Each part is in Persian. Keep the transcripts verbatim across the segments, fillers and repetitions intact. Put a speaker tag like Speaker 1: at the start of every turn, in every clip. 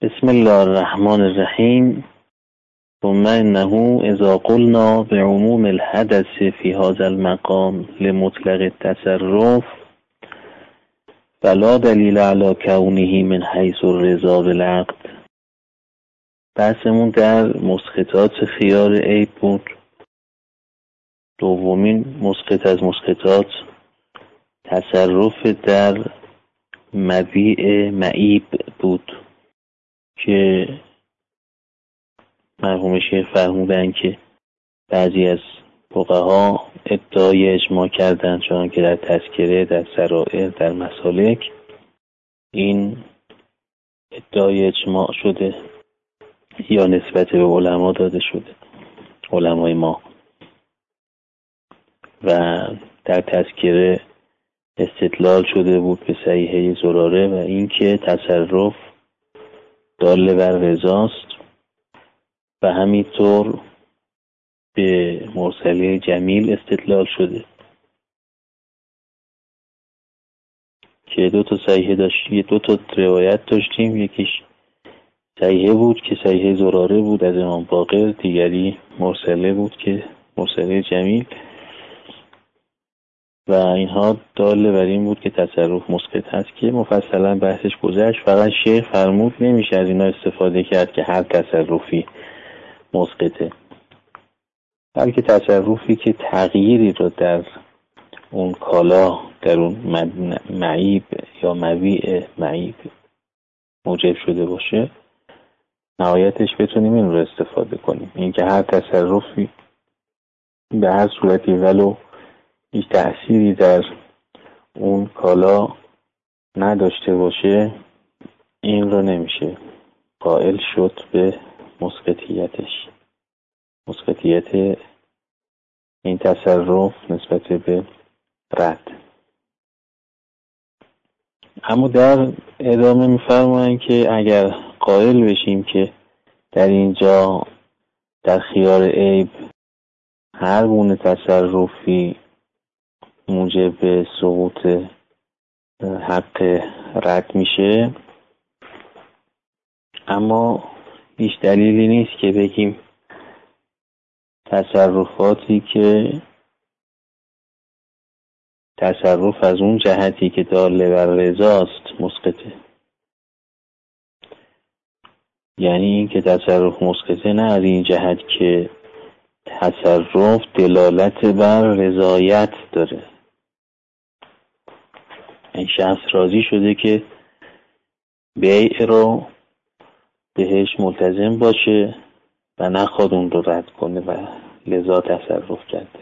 Speaker 1: بسم الله الرحمن الرحیم. ثم انه اذا قلنا بعموم الحدث في هذا المقام لمطلق التصرف فلا دلیل علی کونه من حیث الرضا بالعقد. بحثمون در مسقطات خیار عیب بود. دومین مسقط از مسقطات تصرف در مبیع معیب بود که مرحوم شیخ فرمودن که بعضی از فقها ادعای اجماع کردن، چون که در تذکره، در سرائر، در مسالک این ادعای اجماع شده یا نسبت به علما داده شده، علمای ما. و در تذکره استدلال شده بود به صحیحه زراره و اینکه تصرف دال بر رضاست و همینطور به مرسله جمیل استدلال شده که دو تا صحیحه داشتیم، دو تا روایت داشتیم. یکیش صحیحه بود که صحیحه زراره بود از امام باقر، دیگری مرسله بود که مرسله جمیل و اینها دال بر این بود که تصرف مسقط هست که مفصلا بحثش گذشت. فقط شیخ فرمود نمیشه از اینا استفاده کرد که هر تصرفی مسقطه، بلکه تصرفی که تغییری رو در اون کالا، در اون معیب یا مبیع معیب موجب شده باشه، نهایتش بتونیم این رو استفاده کنیم. این که هر تصرفی به هر صورتی ولو هیچ تأثیری در اون کالا نداشته باشه، این رو نمیشه قائل شد به مسقطیتش، مسقطیت این تصرف نسبت به رد. اما در ادامه میفرمایند که اگر قائل بشیم که در اینجا در خیار عیب هر گونه تصرفی موجب سقوط حق رد میشه، اما هیچ دلیلی نیست که بگیم تصرفاتی که تصرف از اون جهتی که دال بر رضاست مسقطه. یعنی این که تصرف مسقطه نه از این جهت که تصرف دلالت بر رضایت داره، این شخص راضی شده که بیع رو بهش ملتزم باشه و نخواد اون رو رد کنه و لذا تصرف کرده.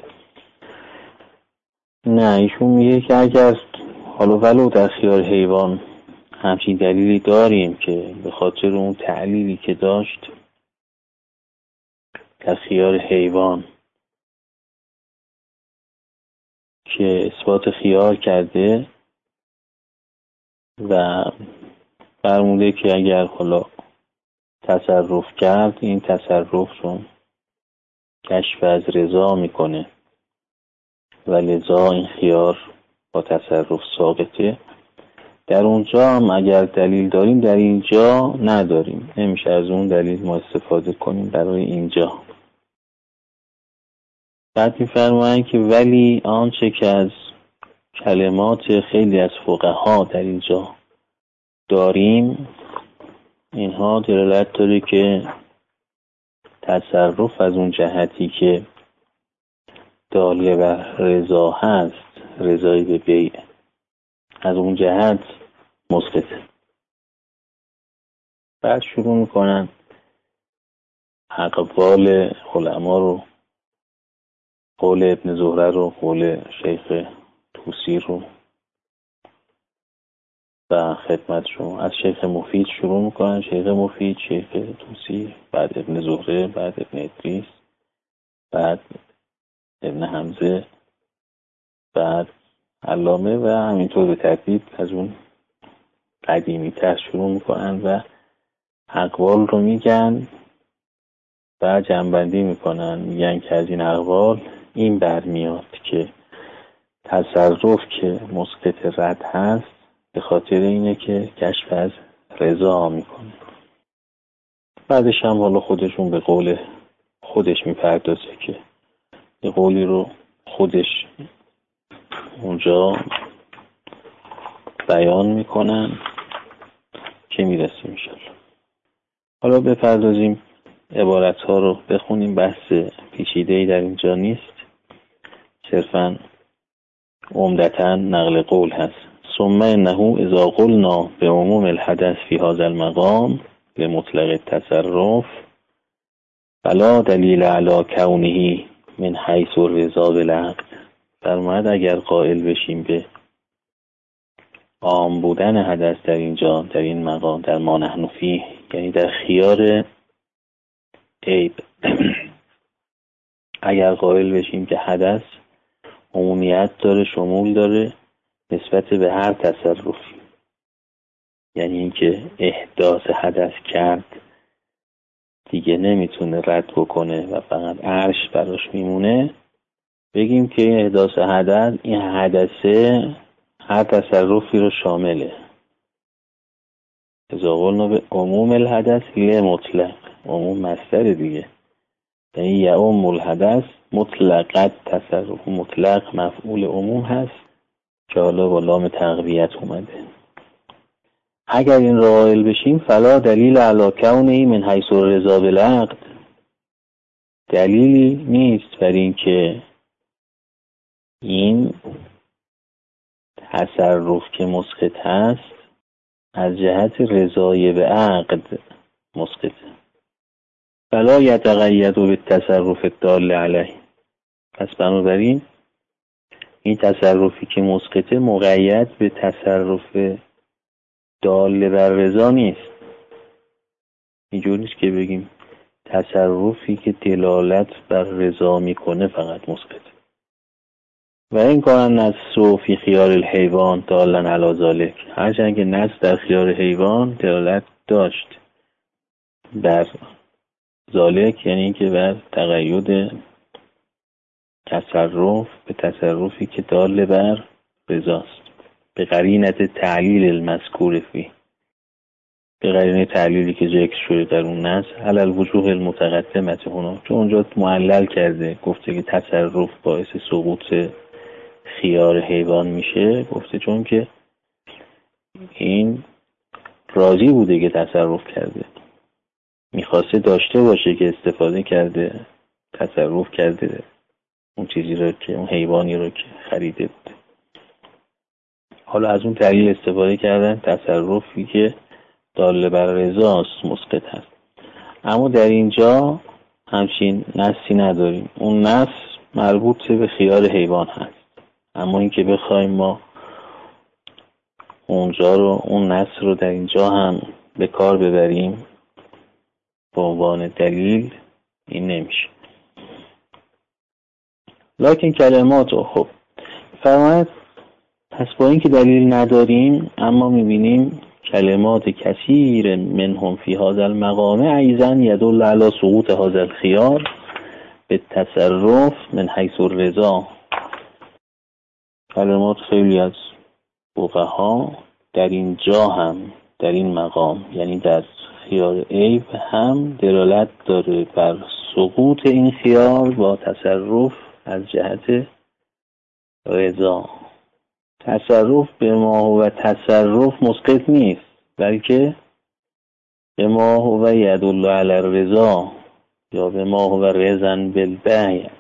Speaker 1: نه، ایشون میگه که اگر حالا ولو در خیار حیوان همچین دلیلی داریم که به خاطر اون تعلیلی که داشت در خیار حیوان که اثبات خیار کرده و فرموده که اگر حالا تصرف کرد، این تصرف رو کشف از رضا میکنه و لذا این خیار با تصرف ثابته. در اونجا هم اگر دلیل داریم، در اینجا نداریم، نمیشه از اون دلیل ما استفاده کنیم برای اینجا. بعد میفرمایند که ولی آنچه که از کلمات خیلی از فقها در اینجا داریم، اینها دلالت داره که تصرف از اون جهتی که داله بر رضا هست، رضایی به بیع، از اون جهت مسقطه. بعد شروع میکنن اقوال علما رو، قول ابن زهره رو، قول شیخ طوسی رو و خدمت شما از شیخ مفید شروع میکنن. شیخ مفید، شیخ طوسی، بعد ابن زهره، بعد ابن ادریس، بعد ابن حمزه، بعد علامه و همینطور به ترتیب از اون قدیمی تر شروع میکنن و اقوال رو میگن و جمع‌بندی میکنن. میگن که از این اقوال این برمیاد که تصرف که مسقط رد هست به خاطر اینه که کشف از رضا میکنه. بعدش هم حالا خودشون به قول خودش میپردازه که یه قولی رو خودش اونجا بیان میکنن که میرسیم انشالله. حالا بپردازیم عبارت ها رو بخونیم. بحث پیچیده‌ای در اینجا نیست، صرفاً عمدتاً نقل قول هست. ثم انه اذا قلنا به عموم الحدث فی هذا المقام لمطلق التصرف فلا دلیل علی کونه من حیث الرضا بالعقد. فرماید اگر قائل بشیم به عام بودن حدث در اینجا، در این مقام، در ما نحن فیه، یعنی در خیار عیب اگر قائل بشیم که حدث عمومیت داره، شمول داره نسبت به هر تصرفی، یعنی اینکه احداث حدث کرد دیگه نمیتونه رد بکنه و فقط عرش براش میمونه، بگیم که احداث حدث، این حدثه هر تصرفی رو شامله. اذا قلنا به عموم الحدث یه مطلق، عموم مصدر دیگه، یعنی یعم الحدث مطلقت تصرف، مطلق مفعول عموم هست که حالا با لام تقویت اومده. اگر این را قائل بشیم فلا دلیل علی کونه من حیث الرضا بالعقد، دلیلی نیست بر این که این تصرف که مسقط هست از جهت رضای به عقد مسقط، فلا یتقید بالتصرف الدال علیه. پس بنابراین این تصرفی که مسقطه مقید به تصرف دال بر رضا نیست. اینجور نیست که بگیم تصرفی که دلالت بر رضا میکنه فقط مسقط. و این کارن نص فی خیار الحیوان دالن علی ذالک، هرچند که نص در خیار حیوان دلالت داشت بر ذالک، یعنی اینکه بر تقید تصرف به تصرفی که دال بر رضاست، به قرینت تعلیل المذکور فی، به قرینه تعلیلی که ذکر شده در اون نص، علی الوجوه المتقدمه هنا، چون اونجا معلل کرده، گفته که تصرف باعث سقوط خیار حیوان میشه، گفته چون که این راضی بوده که تصرف کرده، میخواسته داشته باشه که استفاده کرده، تصرف کرده اون چیزی رو که اون حیوانی رو که خریده بوده. حالا از اون دلیل استفاده کردن، تصرفی که دال بر رضاست مسقط هست. اما در اینجا همچین نصی نداریم، اون نص مربوط به خیار حیوان هست. اما اینکه بخوایم ما اونجا رو، اون نص رو در اینجا هم به کار ببریم به عنوان دلیل، این نمیشه. لکن کلمات رو خب فرماید، پس با اینکه دلیل نداریم اما میبینیم کلمات کثیر منهم فی هذا المقام ایضا یدل علی سقوط هذا الخیار به تصرف من حیث الرضا. کلمات خیلی از فقها در اینجا هم، در این مقام، یعنی در خیار عیب هم دلالت داره بر سقوط این خیار با تصرف از جهت رضا. تصرف به ما هو تصرف مسقط نیست، بلکه به ما هو یدل علی الرضا یا به ما هو رضا بالبیع.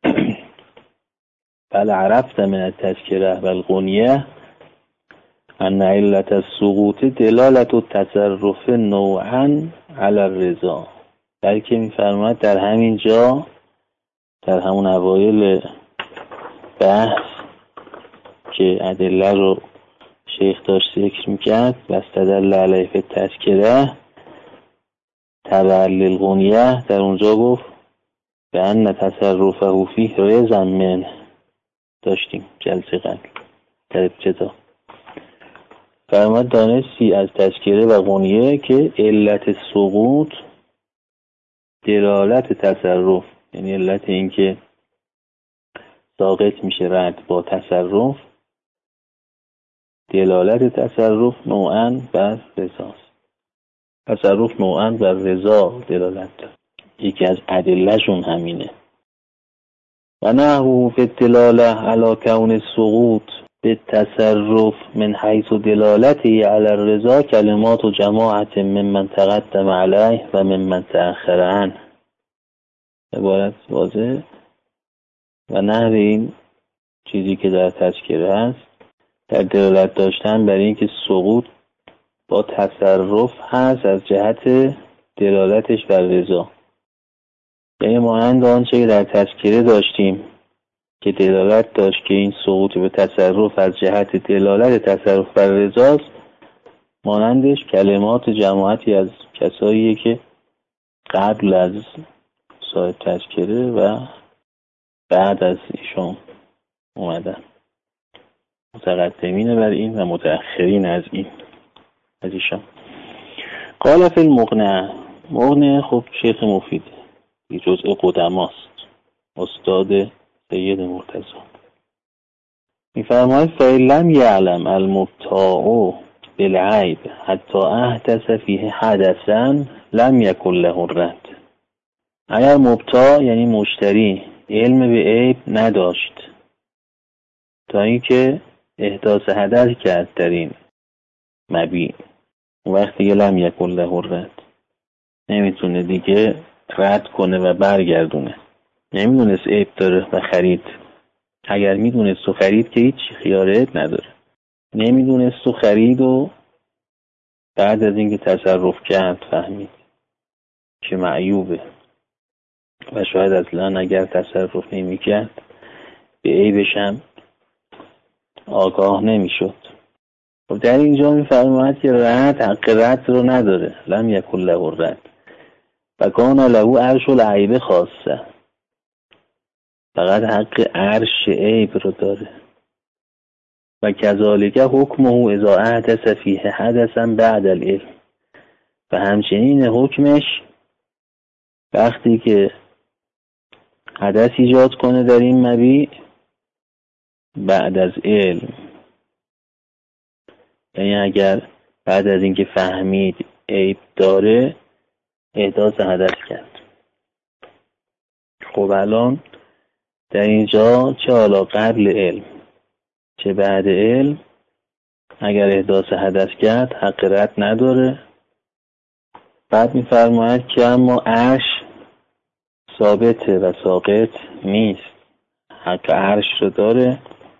Speaker 1: بل عرفت من التذکره و الغنیه ان علت السقوط دلالت التصرف نوعا علی الرضا. بلکه میفرماید در همین جا، در همون اوایل بحث که ادله رو شیخ داشت ذکر میکرد، واستدل علیه فی التذکره تبع للغنیه، در اونجا گفت به ان تصرفه فیه رضا منه، داشتیم جلسه قبل در ابتدا. فرماد دانستی از تذکره و غنیه که علت سقوط دلالت تصرف، یعنی علت این که ساقط میشه رد با تصرف، دلالت تصرف نوعاً بر رضاست. تصرف نوعاً بر رضا دلالت داره، یکی از ادله‌شون همینه. و نحوه فی الدلاله علی کون السقوط بالتصرف من حیث دلالته علی الرضا کلمات و جماعت ممن تقدم علیه و ممن تأخر عنه. عبارت واضح. و نحو این چیزی که در تذکره هست در دلالت داشتن برای اینکه سقوط با تصرف هست از جهت دلالتش بر رضا، یعنی مانند آنچه که در تذکره داشتیم که دلالت داشت که این سقوط به تصرف از جهت دلالت تصرف بر رضاست، مانندش کلمات جماعتی از کسایی که قبل از صاحب تذکره و بعد از ایشون اومدن، متقدمین بر این و متأخرین از این از ایشان. قال فی المغنی، مغنی خب شیخ مفید جزء قدماست، استاد سید مرتضی، میفرماید فإن لم یعلم المبتاع بالعیب حتی احدث فیه حدثا لم یکن له الرد. اگر مبتاع یعنی مشتری علم به عیب نداشت تا اینکه احداث حدث کرد در این مبیع، وقتی که لم یکن له الرد، نمیتونه دیگه رد کنه و برگردونه. نمیدونست عیب داره و خرید. اگر میدونست و خرید که هیچ خیار عیب نداره. نمیدونست و خرید و بعد از اینکه تصرف کرد فهمید که معیوبه و شاید اصلا اگر تصرف نمیکرد به عیبش هم آگاه نمیشد. خب در اینجا میفرماید که رد حق رد رو نداره. لم یکن له الرد و کان له عرش العیب خاصه، فقط حق عرش عیب رو داره. و کذالک حکمه اذا احدث فیه حدثا بعد العلم، و همچنین حکمش وقتی که حدث ایجاد کنه در این مبیع بعد از علم، یعنی اگر بعد از اینکه فهمید عیب داره احداث حدث کرد. خب الان در اینجا چه حالا قبل علم چه بعد علم اگر احداث حدث کرد حق رد نداره. بعد میفرماید که اما عرش ثابته و ساقط نیست، حق عرش رو داره.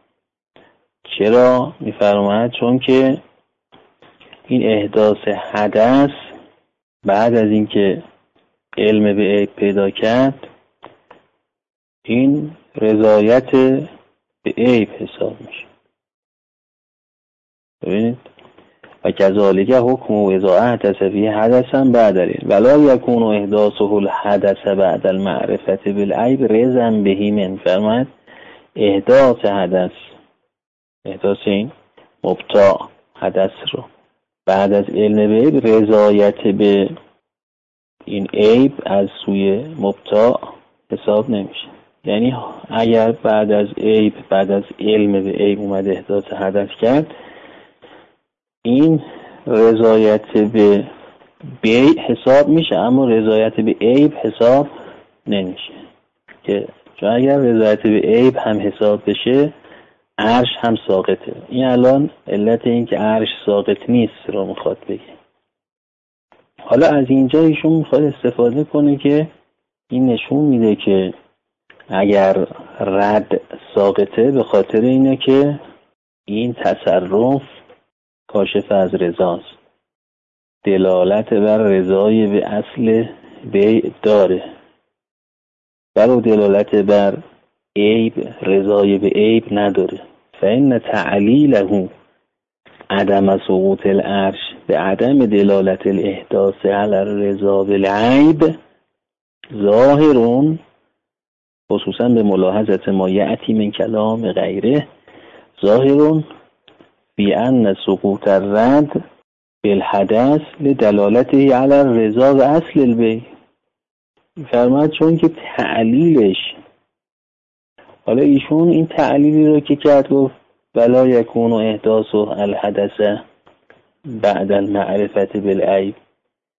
Speaker 1: چرا؟ میفرماید چون که این احداث حدث بعد از اینکه علم به عیب پیدا کرد این رضایت به عیب حساب میشه. ببینید و کذالک حکمه اذا احدث فیه حدثا بعد العلم ولا یکون احداثه الحدث بعد المعرفة بالعیب رضا به. من فرماید احداث حدث، احداث این مبتاع حدث رو بعد از علم به عیب رضایت به این عیب از سوی مبتاع حساب نمیشه. یعنی اگر بعد از عیب بعد از علم به عیب اومد احداث حدث کرد این رضایت به بیع حساب میشه اما رضایت به عیب حساب نمیشه، که چون اگر رضایت به عیب هم حساب بشه عرش هم ساقطه. این الان علت این که عرش ساقط نیست رو میخواد بگه. حالا از اینجا ایشون میخواد استفاده کنه که این نشون میده که اگر رد ساقطه به خاطر اینه که این تصرف کاشف از رضاست، دلالت بر رضای به اصل بیع داره، برای دلالت بر عیب رضای به عیب نداره. فإن تعلیله عدم سقوط العرش به عدم دلالت الاحداث علی الرضا بالعیب ظاهرون، خصوصا به ملاحظت ما یأتی من کلام غیره، ظاهرون فی ان سقوط الرد بالحدث لدلالته علی الرضا و اصل البیع. فرماید چون که تعلیلش، حالا ایشون این تعلیلی رو که کرد گفت ولا یکون احداث الحدث بعد المعرفة بالعیب،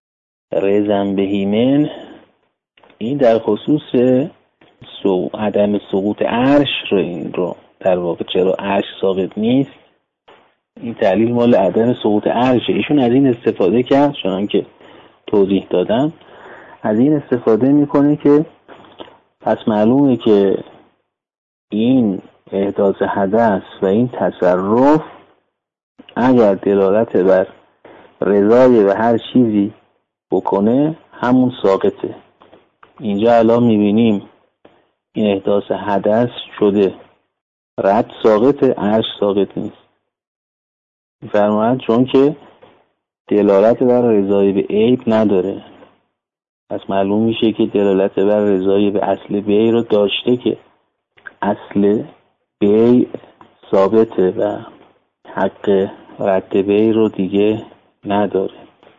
Speaker 1: رزن بهیمن، این در خصوص سو عدم سقوط عرش رو، این رو در واقع چرا عرش ساقط نیست، این دلیل مال عدم سقوط عرشه. ایشون از این استفاده کرد، چون که توضیح دادم، از این استفاده میکنه که پس معلومه که این احداث حدث و این تصرف اگر دلالت بر رضای به هر چیزی بکنه همون ساقطه. اینجا الان میبینیم این احداث حدث شده، رد ساقطه، عرش ساقط نیست. میفرماید چون که دلالت بر رضای به عیب نداره، پس معلوم میشه که دلالت بر رضای به اصل بیع رو داشته که اصل بیع ثابته و حق رد بیع رو دیگه نداره.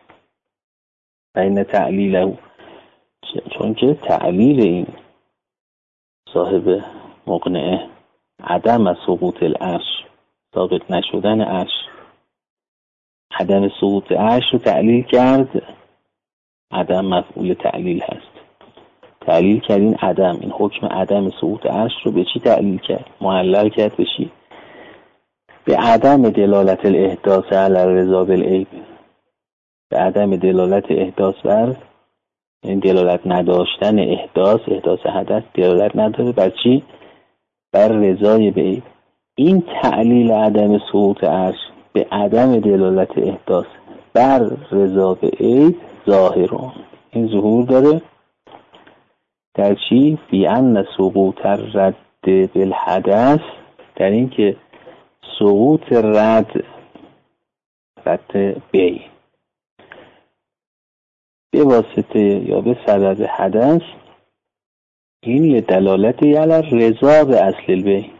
Speaker 1: و این تعلیله، چون که تعلیل این صاحب مقنعه عدم از سقوط العرش، ثابت نشدن عرش، عدم سقوط عرش رو تعلیل کرد، عدم مفعول تعلیل هست. تعلیل کرد این عدم، این حکم عدم سقوط عرش رو به چی تعلیل کرد؟ معلل کرد به چی؟ به عدم دلالت الاحداث علی الرضا بالعیب، به عدم دلالت احداث بر، این دلالت نداشتن احداث، احداث حدث دلالت نداره بر چی؟ بر رضای به عیب. این تعلیل عدم سقوط عرش به عدم دلالت احداث بر رضا به عیب ظاهرون، این ظهور داره در چی؟ بی ان سقوط رد بالحدث، در این که سقوط رد رد بی به واسطه یا به سبب حدث، این یه دلالتی علی رضا به اصل البی.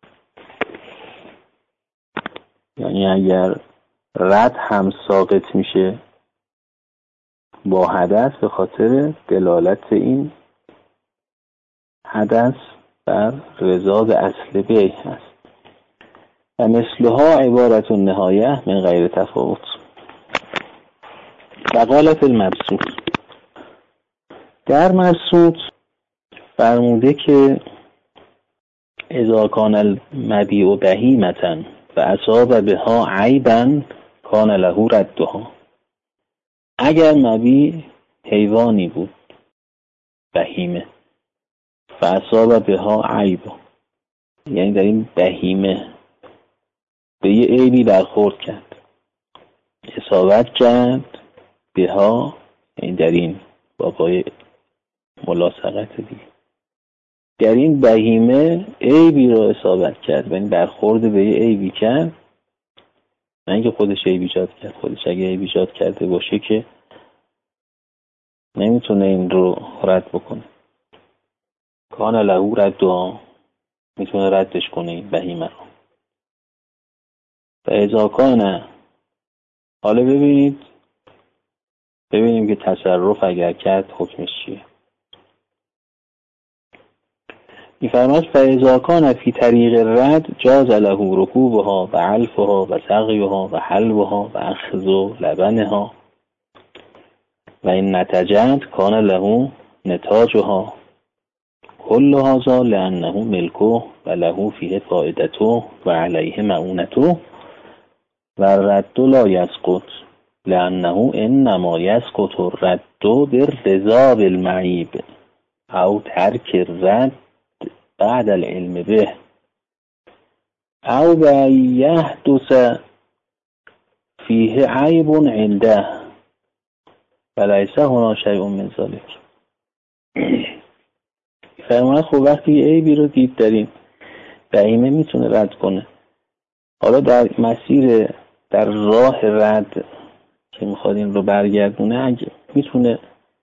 Speaker 1: یعنی اگر رد هم ساقط میشه با حدث به خاطر دلالت این حدث بر رضا به اصل بی هست. و مثلها عبارت النهایه من غیر تفاوت. و قال فی المبسوط، در مبسوط فرموده که اذا کان المبیع بهیمة و اصاب بها عیبا کان له ردها، اگر مبیع حیوانی بود بهیمه و اصاب بها عیب، یعنی در این بهیمه به یه عیبی برخورد کرد، اصابت کرد بها، یعنی در این بابای ملاصقت دیگه، در این بهیمه عیبی رو اصابت کرد، یعنی برخورد به یه عیبی کرد، نه اینکه خودش عیب ایجاد کرد. خودش اگه عیب ایجاد کرده باشه که نمیتونه این رو رد بکنه. کان له ردها، میتونه ردش کنه این بهیمه رو. و اذا کان، حالا ببینید ببینیم که تصرف اگر کرد حکمش چیه. میفرماید فاذا کان فی طریق رد جاز له رکوبها و علفها و سقیها و حلبها و اخذ لبنها و این نتجت کان له نتاجها کل هذا لانه ملکه و له فیه فائدته و علیه معونته و رد لا یسقط لانه انما یسقط الرد بالرضا بالمعیب او ترک الرد بعد العلم به او بیحدث فیه عیب عنده ولیس هنا شیء من ذلک. فرماید خب وقتی عیبی رو دید در این بهیمه میتونه رد کنه. حالا در مسیر، در راه رد که میخواد این رو برگردونه، اگه میتونه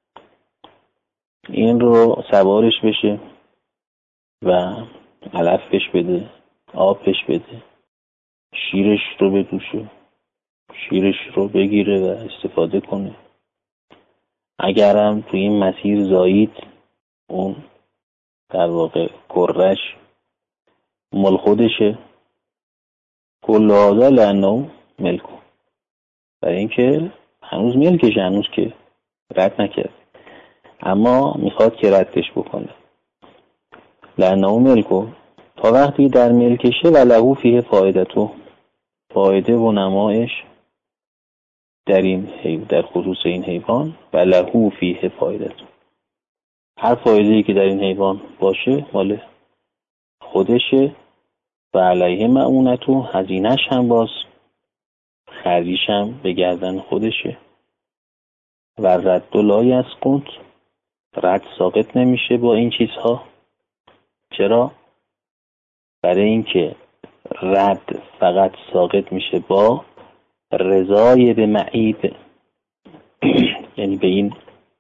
Speaker 1: این رو سوارش بشه و علف بهش بده، آب بهش بده، شیرش رو بدوشه، شیرش رو بگیره و استفاده کنه. اگرم تو این مسیر زایید اون در واقع کرش مال خودشه، کل هذا لانه ملکه، برای اینکه هنوز ملکشه، هنوز که رد نکرد، اما میخواد که ردش بکنه. لانه ملکو، تا وقتی در ملکشه و لهو فیه فایدتو، فایده و نمایش در این حیوان، در خصوص این حیوان، و لهو فیه فایدتو، هر فایده‌ای که در این حیوان باشه مال خودشه، و علیه مؤونتو، هزینه‌ش هم باز خرجیش هم به گردن خودشه. و رد لا یسقط، رد ساقط نمیشه با این چیزها. چرا؟ برای اینکه رد فقط ساقط میشه با رضای به معیب، یعنی به این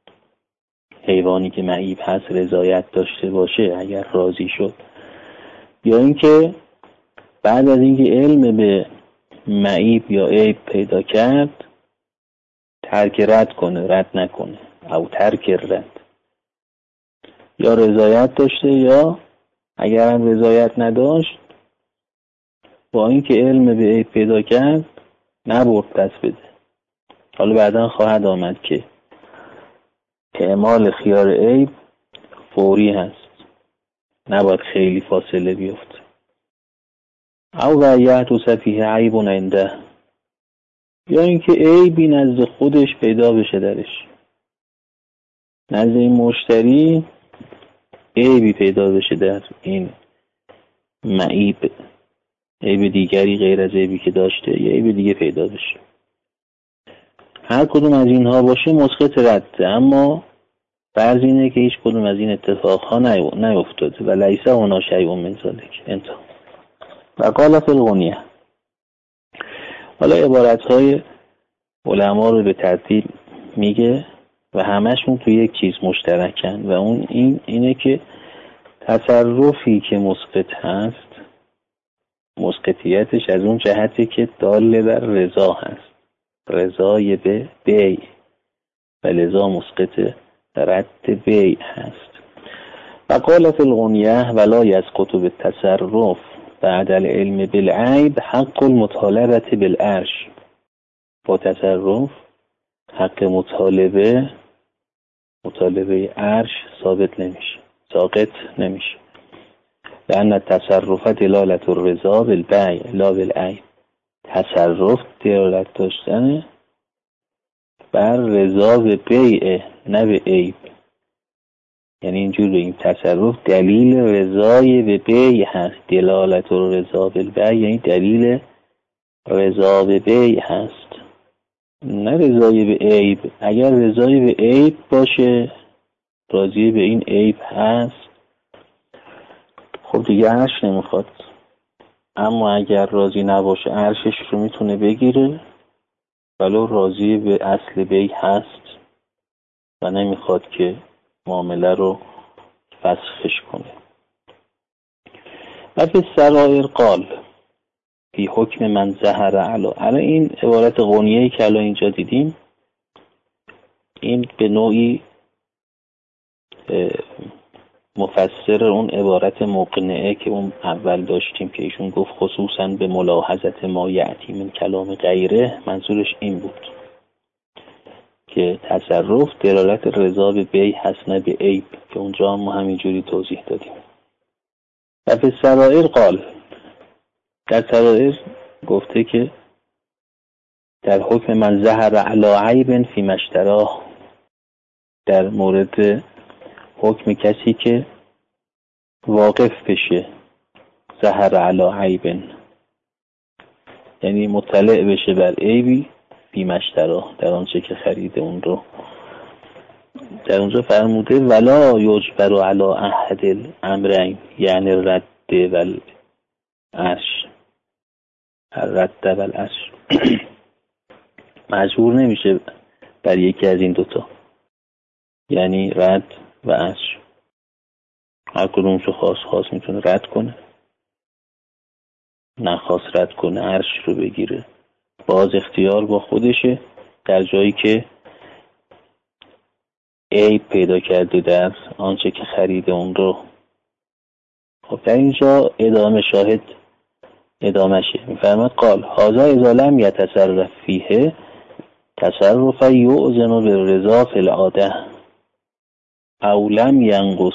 Speaker 1: حیوانی که معیب هست رضایت داشته باشه اگر راضی شد، یا اینکه بعد از اینکه علم به معیب یا عیب پیدا کرد ترک رد کنه، رد نکنه، او ترک رد، یا رضایت داشته یا اگر هم رضایت نداشت با اینکه علم به عیب پیدا کرد نبرد دست بده. حالا بعدا خواهد آمد که اعمال خیار عیب فوری هست، نباید خیلی فاصله بیفته. او ویعت و صفیه عیب عنده، یا اینکه عیبی نزد خودش پیدا بشه درش، نزد این مشتری عیبی پیدا بشه در این معیب، عیب دیگری غیر از عیبی که داشته، یا عیب دیگه پیدا بشه. هر کدوم از اینها باشه مسقط رده، اما فرض اینه که هیچ کدوم از این اتفاقها نیفتاده. و لیس هنا شیء من ذلک. انتها. و قال فی الغنیه، حالا عبارتهای علما رو به ترتیب میگه و همشون تو یک چیز مشترکن، و اون این اینه که تصرفی که مسقط هست مسقطیتش از اون جهتی که دال بر رضا هست، رضای به بیع، و لذا مسقط رد بیع هست. و قال فی الغنیه ولا یسقط بالتصرف بعد العلم بالعیب حق المطالبه بالعرش، با تصرف حق مطالبه مطالبه عرش ثابت نمیشه، ساقط نمیشه. لأن التصرف دلالت الرضا بالبیع لا بالعیب، تصرف دلالت داشتن بر رضا به بیع نه به عیب، یعنی اینجور بگیم تصرف دلیل رضای به بیع هست، دلالت الرضا بالبیع یعنی دلیل رضا به بیع هست، نه رضای به عیب. اگر رضای به عیب باشه، راضی به این عیب هست، خب دیگه عرش نمیخواد. اما اگر راضی نباشه عرشش رو میتونه بگیره، ولو راضی به اصل بیع هست و نمیخواد که معامله رو فسخش کنه. و به سرائر قال فی حکم من ظهر علی، الان این عبارت غنیه‌ای که الان اینجا دیدیم این به نوعی مفسر اون عبارت مقنعه که اون اول داشتیم که ایشون گفت خصوصا به ملاحظت ما یعتی من کلام غیره، منظورش این بود که تصرف دلالت رضا به بیع هست نه به عیب، که اونجا ما همینجوری توضیح دادیم. و به سرائر قال، در سرائر گفته که در حکم من ظهر علی عیب فی مشتراه، در مورد حکم کسی که واقف بشه ظهر علی عیب، یعنی مطلع بشه بر عیبی فی مشتراه، در آنچه که خریده اون رو. در اونجا فرموده ولا یجبر علی احد الامرین، یعنی رد و العرش، رد و العرش مجبور نمیشه بر یکی از این دوتا، یعنی رد و عرش. هر کدومشو خاص خاص میتونه رد کنه، نخواست رد کنه عرش رو بگیره. باز اختیار با خودشه در جایی که عیب پیدا کرده در آنچه که خریده اون رو. خب در اینجا ادامه شاهد ادامه شه میفرماد قال هذا اذا لم يتصرف فیه تصرف یؤذن بالرضا فی العاده او لم ینقص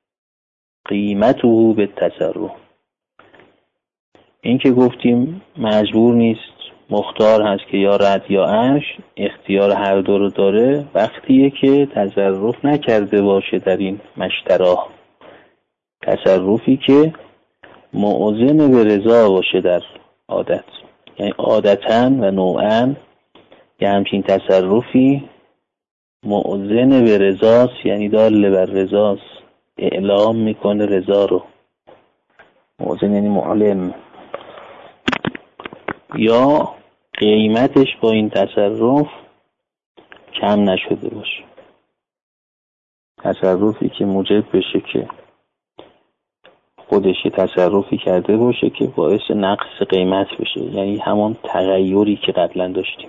Speaker 1: قیمته بالتصرف. این که گفتیم مجبور نیست، مختار هست که یا رد یا عرش، اختیار هر دو رو داره وقتیه که تصرف نکرده باشه در این مشتراه، تصرفی که مؤذن به رضا باشه در عادت، یعنی عادتاً و نوعاً یه همچین تصرفی مؤذن به رضاست، یعنی دال بر رضاست، اعلام میکنه رضا رو. مؤذن یعنی معلم. یا قیمتش با این تصرف کم نشده باشه، تصرفی که موجب بشه که خودش تصرفی کرده باشه که باعث نقص قیمت بشه، یعنی همون تغییری که قبلا داشتیم.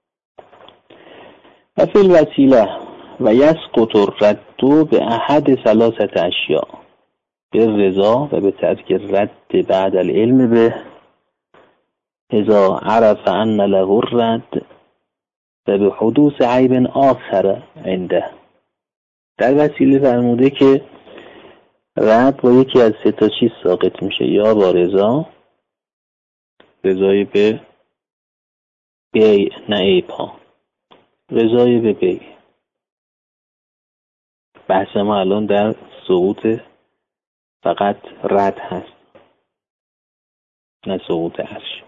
Speaker 1: و فی الوسیله و یسقط الرد به احد ثلاثه اشیاء، به رضا و به ترک رد بعد العلم به، اذا عرف ان له الرد و به حدوث عیب آخر عنده. در وسیله فرموده که رد با یکی از سه تا چیز ساقط میشه، یا با رضا، رضای به بیع نه عیب ها، رضای به بیع. بحث ما الان در سقوط فقط رد هست، نه سقوط عرش.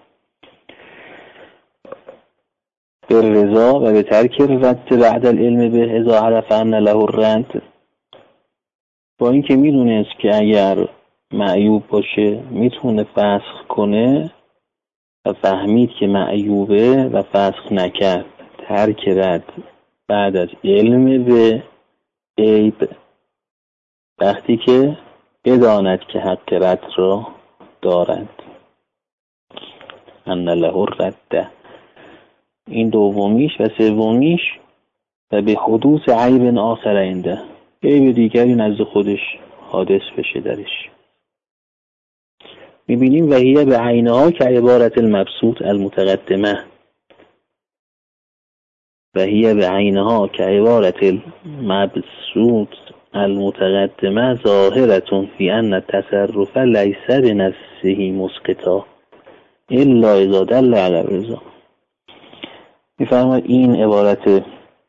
Speaker 1: به رضا و به ترک رد بعد العلم به، اذا عرف ان له الرد، با این که میدونست که اگر معیوب باشه میتونه فسخ کنه و فهمید که معیوبه و فسخ نکرد، ترک رد بعد از علم به عیب، وقتی که بداند که حق رد را دارد. ان له الرد، این دومیش. و سومیش و به حدوث عیب آخر عنده، عیب دیگری نزد خودش حادث بشه درش. میبینیم وحیه به عینها که عبارت المبسوط المتقدمه، وحیه به عینها که عبارت المبسوط المتقدمه ظاهرتون فی ان التصرف لیس بنفسه مسقطا الا اذا دل علی الرضا. میفرماید این عبارت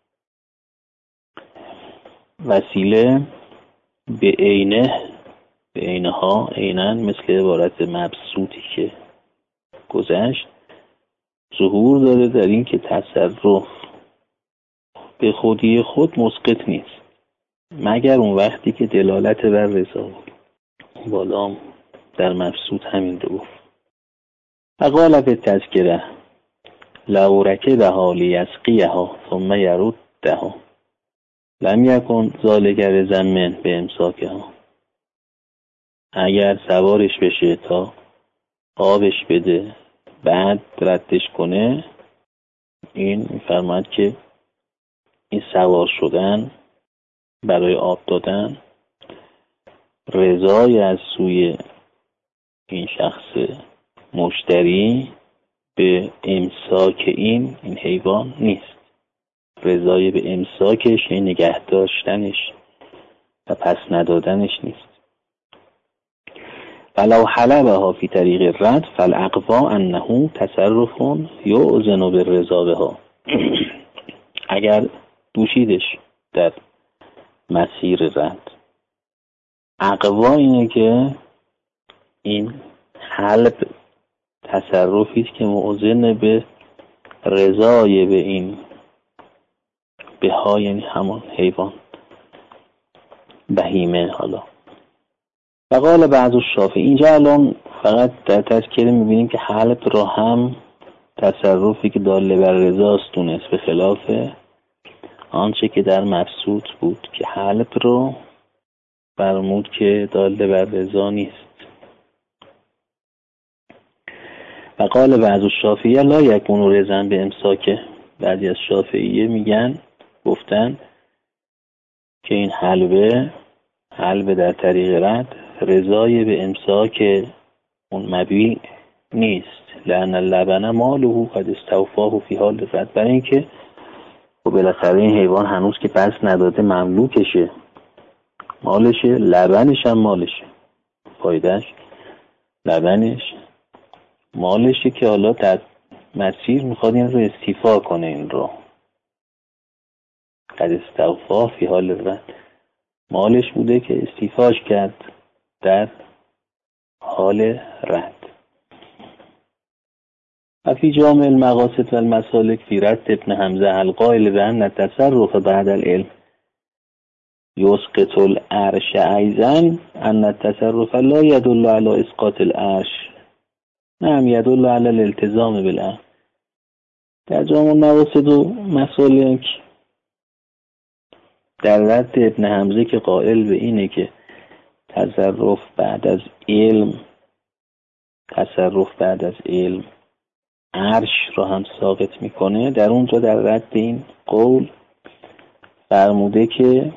Speaker 1: وسیله به عینه، به عینها، عینن مثل عبارت مبسوطی که گذشت، ظهور داره در این که تصرف به خودی خود مسقط نیست مگر اون وقتی که دلالت بر رضا بود. بالا در مبسوط همین رو گفت. فقال فی التذکره لو رکبها لیسقیها ثم یردها لم یکن ذلک رزمن به امساکها. اگر سوارش بشه تا آبش بده بعد ردش کنه، این میفرماد که این سوار شدن برای آب دادن رضای از سوی این شخص مشتری به امساک این این حیوان نیست، رضای به امساکش یعنی نگه داشتنش و پس ندادنش نیست. ولو حلبها فی طریق رد فالاقوا انه تصرف یؤذن بالرضا بها. اگر دوشیدش در مسیر رد، اقوا اینه که این حلب تصرفی است که مؤذن به رضای به این بها، یعنی همون حیوان بهیمه. حالا وقال بعض الشافعی، اینجا الان فقط در تذکره میبینیم که حلب را هم تصرفی که دال بر رضاست دونست، به خلاف آنچه که در مبسوط بود که حلب رو فرمود که دال بر رضا نیست. وقال بعض الشافعیه لا یکون رضا به امساکه. بعضی از شافعیه میگن، گفتن که این حلبه حلبه در طریق رد رضای به امساک اون مبیع نیست، لأن اللبن ماله قد استوفاه فی حال رد، برای اینکه و بالاخره این حیوان هنوز که پس نداده مملوکشه، مالشه، لبنش هم مالشه، فایدهش لبنش مالشه که حالا در مسیر میخواد این رو استیفا کنه. این رو قد استوفا فی حال رد، مالش بوده که استیفاش کرد در حال رد. و فی جامع المقاصد و المسالک فی رد ابن حمزه القائل بأن التصرف بعد العلم یسقط العرش ایضا ان التصرف لا يدل على اسقاط العرش نعم يدل على الالتزام بالعقل. در جامع المقاصد و مسالک در رد ابن حمزه که قائل به اینه که تصرف بعد از علم تصرف بعد از علم عرش رو هم ساقط میکنه، در اونجا در رد این قول فرموده که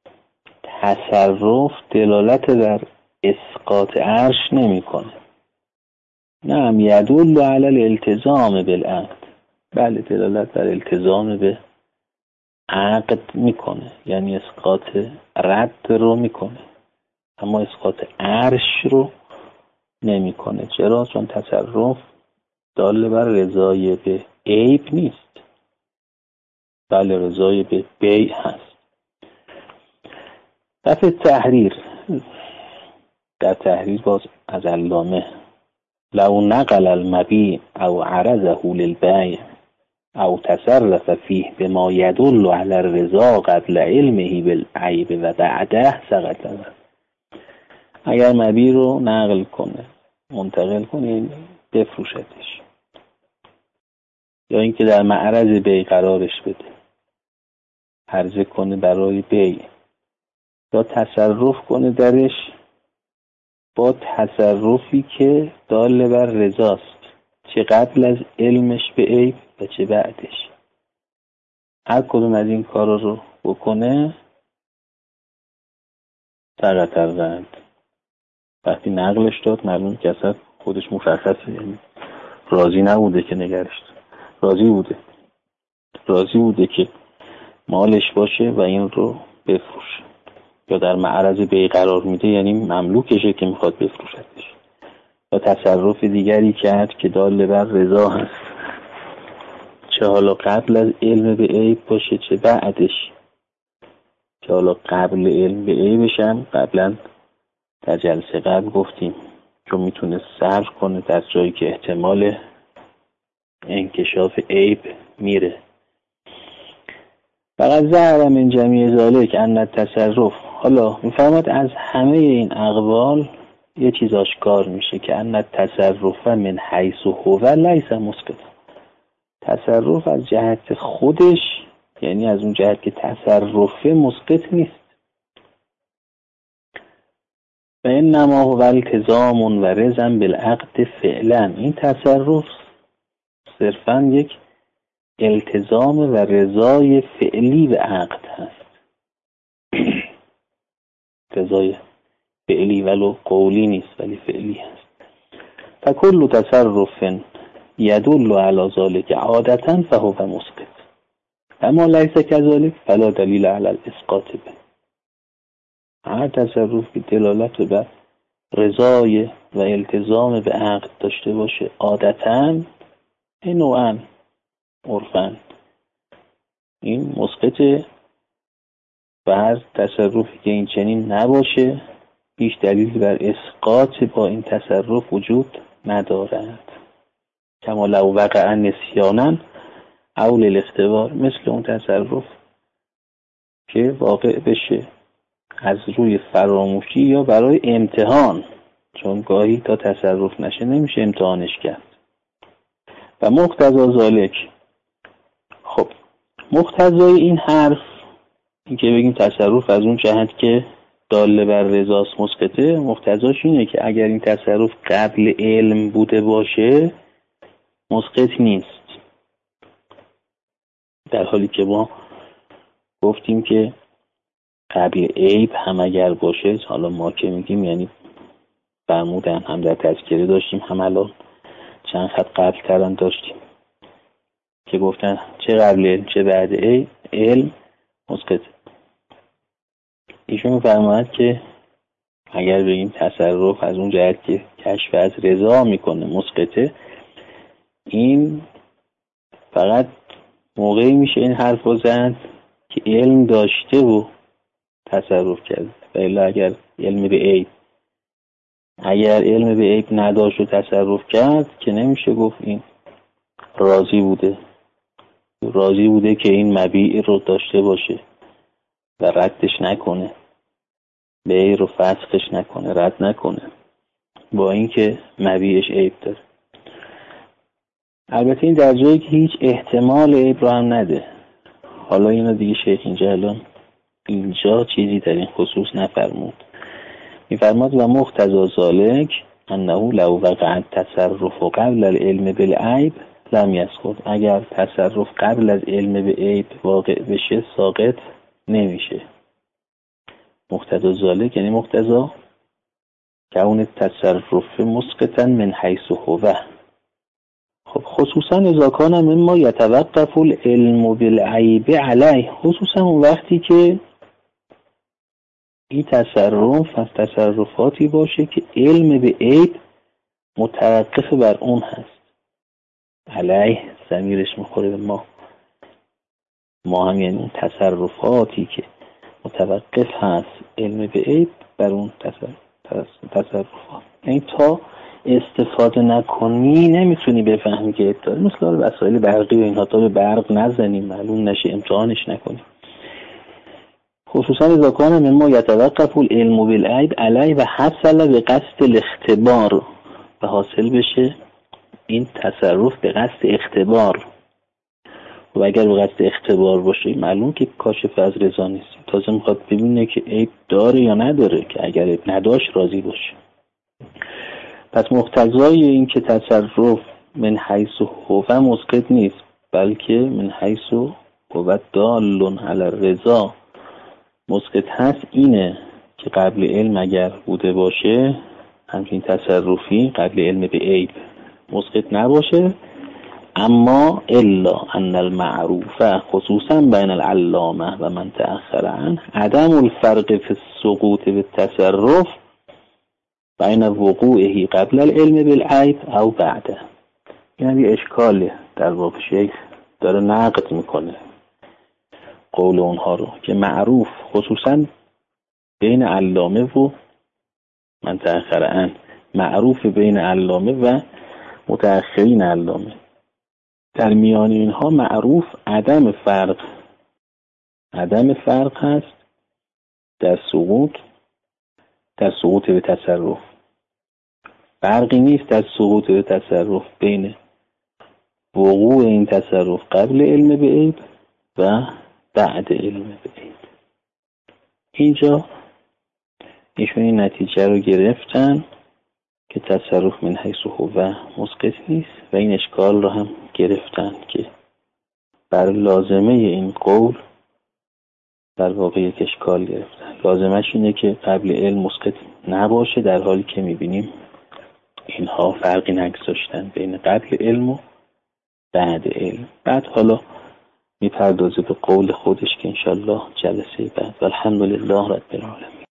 Speaker 1: تصرف دلالت در اسقاط عرش نمیکنه. نعم یدل علی الالتزام بالعقد، بله دلالت در التزام به عقد میکنه، یعنی اسقاط رد رو میکنه اما اسقاط عرش رو نمیکنه. چرا؟ چون تصرف دال بر رضای به عیب نیست، بله رضای به بیع هست. دفع تحریر در تحریر باز از علامه لو نقل المبیع او عرضه للبیع او تصرف فیه بما يدل على الرضا قبل علمه بالعیب و بعده سقط. اگر مبیع رو نقل کنه، منتقل کنه، بفروشتش، یا اینکه در معرض بیع قرارش بده، عرضه کنه برای بیع، یا تصرف کنه درش با تصرفی که دال بر رضاست، چه قبل از علمش به عیب و چه بعدش، هر کدوم از این کارا رو بکنه سقط الرد. وقتی نقلش داد معلوم که اصلا خودش مشخصه، یعنی راضی نبوده که نگرش داد، راضی بوده راضی بوده که مالش باشه و این رو بفروشه، یا در معرض بیع قرار میده یعنی مملوکشه که میخواد بفروشتش، یا تصرف دیگری کرد که دال بر رضا هست، چه حالا قبل از علم به عیب باشه چه بعدش. که حالا قبل علم به عیبش هم قبلا در جلسه قبل گفتیم چون میتونه صرف کنه در جایی که احتمال انکشاف عیب میره. فقط ظهر من جمیع ذالک ان التصرف، حالا میفرماد از همه این اقوال یه چیز آشکار میشه که ان التصرف من حیث هو لیس مسقط، تصرف از جهت خودش یعنی از اون جهت که تصرف مسقط نیست. و انما هو التزام و رضا بالعقد فعلا، این تصرف صرفا یک التزام و رضای فعلی به عقد هست. رضای فعلی ولو قولی نیست ولی فعلی هست. فکل تصرف یدل علی ذلک عادتا فهو مسقط اما لیس کذلک فلا دلیل علی الاسقاط به. هر تصرف که دلالت بر رضای و التزام به عقد داشته باشه عادتا نوعاً عرفاً این مسقطه و هر تصرفی که این چنین نباشه هیچ دلیل بر اسقاط با این تصرف وجود ندارد. کما لو وقع نسیانا او للاختبار، مثل اون تصرف که واقع بشه از روی فراموشی یا برای امتحان، چون گاهی تا تصرف نشه نمیشه امتحانش کرد. و مقتضا ذالک، خب مقتضای این حرف این که بگیم تصرف از اون جهت که دال بر رضاست مسقطه، مقتضاش اینه که اگر این تصرف قبل علم بوده باشه مسقط نیست، در حالی که ما گفتیم که قبل عیب هم اگر باشه، حالا ما که میگیم یعنی فرمودن هم در تذکره داشتیم هم الان چند خط قبل ترم داشتیم که گفتن چه قبل علم چه بعد علم مسقطه. ایشون فرماید که اگر بگیم تصرف از اون جهت که کشف از رضا میکنه مسقطه، این فقط موقعی میشه این حرف رو زد که علم داشته و تصرف کرد. و الا اگر علم به عیب اگر علم به عیب نداشت و تصرف کرد که نمیشه گفت این راضی بوده راضی بوده که این مبیع رو داشته باشه و ردش نکنه، بیع رو فسخش نکنه، رد نکنه، با اینکه مبیعش عیب داره. البته این در جایی که هیچ احتمال عیب رو هم نده. حالا اینو دیگه شیخ اینجا الان اینجا چیزی در این خصوص نفرمود. میفرماد و مقتضی ذالک انه لو وقع التصرف قبل العلم بالعیب لم یسقط. اگر تصرف قبل از علم به عیب واقع بشه ساقط نمیشه. مقتضی ذالک یعنی مقتضی کون التصرف مسقطا من حیث هو. خب خصوصا اذا کان مما یتوقف العلم بالعیب علیه، خصوصا اون وقتی که این تصرف از تصرفاتی باشه که علم به عیب متوقف بر اون هست. علیه ضمیرش میخوره به ما، ما هم یعنی اون تصرفاتی که متوقف هست علم به عیب بر اون تصرفات. یعنی تا استفاده نکنی نمیتونی بفهمی که عیب داره. مثل وسایل برقی و اینها، تا به برق نزنیم معلوم نشه امتحانش نکنیم. خصوصا اذا کان مما یتوقف العلم بالعیب علیه و حصل به قصد الاختبار، و حاصل بشه این تصرف به قصد اختبار. و اگر به قصد اختبار باشه معلوم که کاشف از رضا نیست، تازه میخواد ببینه که عیب داره یا نداره، که اگر عیب نداشت راضی باشه. پس مقتضای این که تصرف من حیث هو مسقط نیست، بلکه من حیث هو دال علی الرضا مسقط هست، اینه که قبل علم اگر بوده باشه همچین تصرفی قبل علم به عیب مسقط نباشه. اما الا ان المعروف خصوصا بین العلامه و من تأخر عنه عدم الفرق فی السقوط بالتصرف بین وقوعه قبل العلم بالعیب او بعده. یعنی اشکاله در واقع شیخ داره نقد میکنه قول اونها رو که معروف خصوصا بین علامه و من تأخر عنه، معروف بین علامه و متأخرین علامه، در میان اینها معروف عدم فرق عدم فرق هست در سقوط در سقوط به تصرف. فرقی نیست در سقوط به تصرف بین وقوع این تصرف قبل علم به عیب و بعد علم به عیب. اینجا ایشون این نتیجه رو گرفتن که تصرف من حیث هو مسقط نیست، و این اشکال رو هم گرفتن که بر لازمه این قول در واقع یک اشکال گرفتن. لازمش اینه که قبل علم مسقط نباشه، در حالی که میبینیم اینها فرقی نگذاشتن بین قبل علم و بعد علم. بعد حالا میپردازه به قول خودش که انشالله جلسه بعد. والحمدلله رب العالمین.